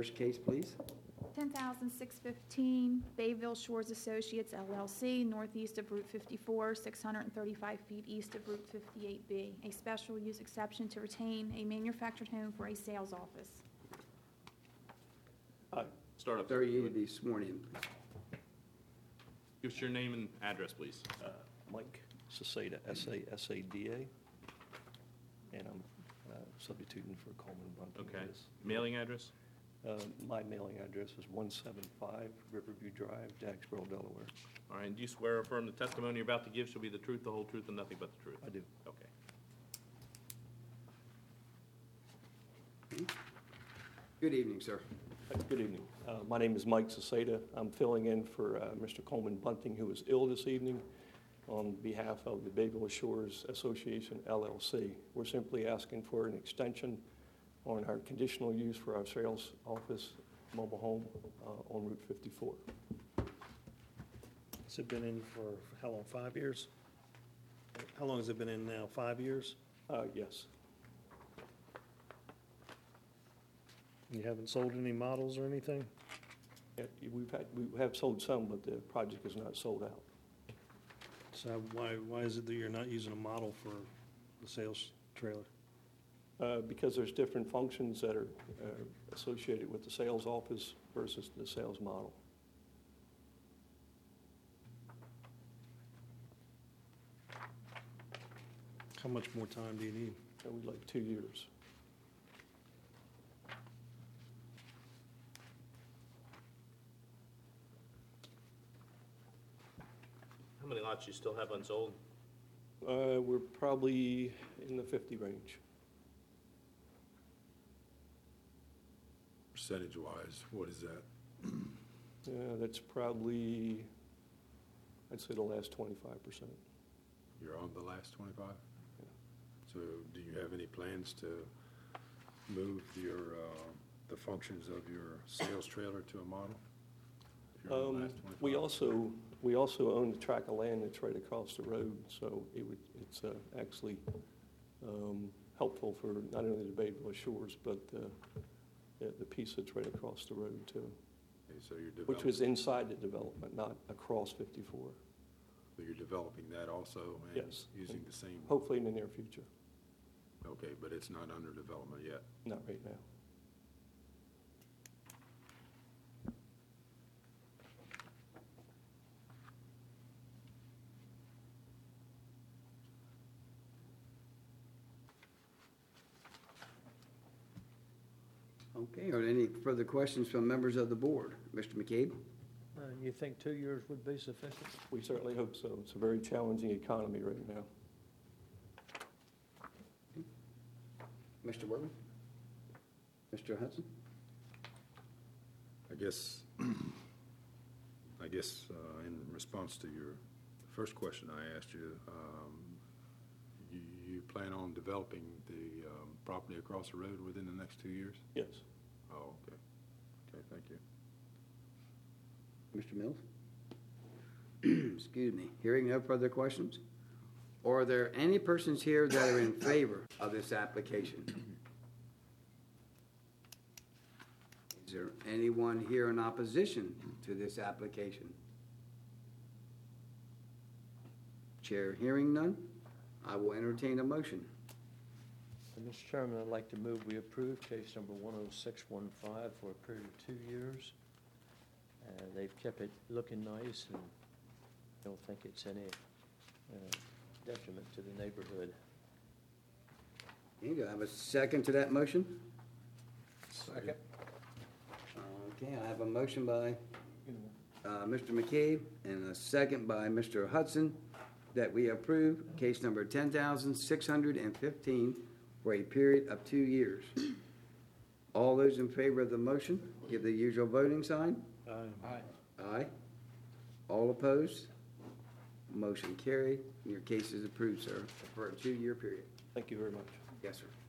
first case, please. 10,615 Bayville Shores Associates LLC, northeast of Route 54, 635 feet east of Route 58B. A special use exception to retain a manufactured home for a sales office. Start up. Sir, you need to be sworn in, please. Give us your name and address, please. Mike Sasada, S-A-S-A-D-A, and I'm substituting for Coleman Bunting. Okay. Mailing address? My mailing address is 175 Riverview Drive, Jacksboro, Delaware. All right, and do you swear or affirm the testimony you're about to give shall be the truth, the whole truth, and nothing but the truth? I do. Okay. Good evening, sir. Good evening. My name is Mike Sasada. I'm filling in for Mr. Coleman Bunting, who is ill this evening, on behalf of the Bayville Shores Association, LLC. We're simply asking for an extension on our conditional use for our sales office mobile home on Route 54. Has it been in for how long, 5 years? How long has it been in now, 5 years? Yes. You haven't sold any models or anything? Yeah, we have sold some, but the project is not sold out. So why is it that you're not using a model for the sales trailer? Because there's different functions that are associated with the sales office versus the sales model. How much more time do you need? We'd like 2 years. How many lots you still have unsold? We're probably in the 50 range. Percentage-wise, what is that? That's probably, I'd say the last 25%. You're on the last 25? Yeah. So do you have any plans to move the functions of your sales trailer to a model? If you're on the last 25? We also own the tract of land that's right across the road, so it's actually helpful for not only the Bayville Shores, but the piece that's right across the road too. Okay, so you're developing, which was inside the development, not across 54. So you're developing that also and Yes. using the same? Hopefully in the near future. Okay, but it's not under development yet? Not right now. Okay, are there any further questions from members of the board? Mr. McCabe? You think 2 years would be sufficient? We certainly hope so. It's a very challenging economy right now. Mr. Worthing? Mr. Hudson? I guess in response to your first question I asked you, you plan on developing the property across the road within the next 2 years? Yes. Oh, okay. Okay, thank you. Mr. Mills? Excuse me. Hearing no further questions? Or are there any persons here that are in favor of this application? Is there anyone here in opposition to this application? Chair hearing none, I will entertain a motion. Mr. Chairman, I'd like to move we approve case number 10615 for a period of 2 years. They've kept it looking nice and don't think it's any detriment to the neighborhood. Okay, do I have a second to that motion? Second. Okay, I have a motion by Mr. McCabe and a second by Mr. Hudson that we approve case number 10,615 for a period of 2 years. All those in favor of the motion, give the usual voting sign. Aye. Aye. All opposed? Motion carried. Your case is approved, sir, for a 2-year period. Thank you very much. Yes, sir.